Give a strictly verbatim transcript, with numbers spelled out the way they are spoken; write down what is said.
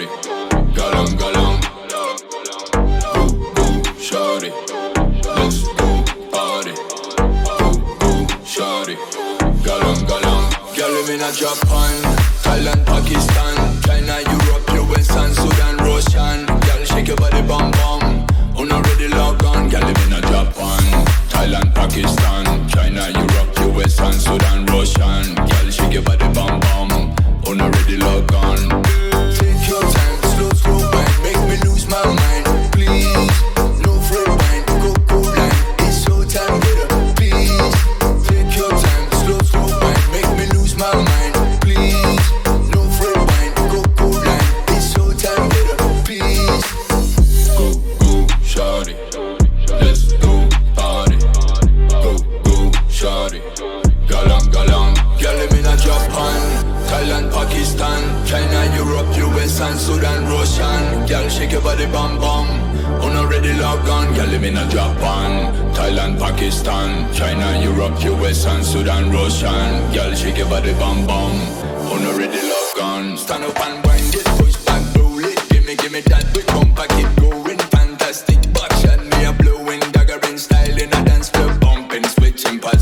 shawty. Galang, galang. Ooh, ooh, shawty. Let's go party. Ooh, ooh, shawty. Galang, galang. Girl, live in a Japan, Thailand, Pakistan, China, Europe, U S and Sudan, Russian. Girl, shake your body, bum bum. On already log on. Girl, live in a Japan, Thailand, Pakistan, China, Europe, U S and Sudan, Russian. Girl, shake your body, bum bum. On already log on. Take your time, slow, slow wine, make me lose my mind, please. No fred wine, go, go line, it's so time better, please. Take your time, slow, slow wine, make me lose my mind, please. No fred wine, go, go line, it's so time better, please. Go, go, shawty, let's go party. Go, go, shawty, galang, galang. Girl, live in a Japan, Thailand, Pakistan, China, Europe, U S and Sudan, Russian. Girl, shake your body, bum bum. On already log on. Girl, live in a Japan, Thailand, Pakistan, China, Europe, U S and Sudan, Russian. Girl, shake your body, bum bum. On already log on. Stand up and wind it, push back, roll it. Give me, give me that big bumper, keep going. Fantastic action, me a blowing, daggering style in a dance floor, bumping, switching.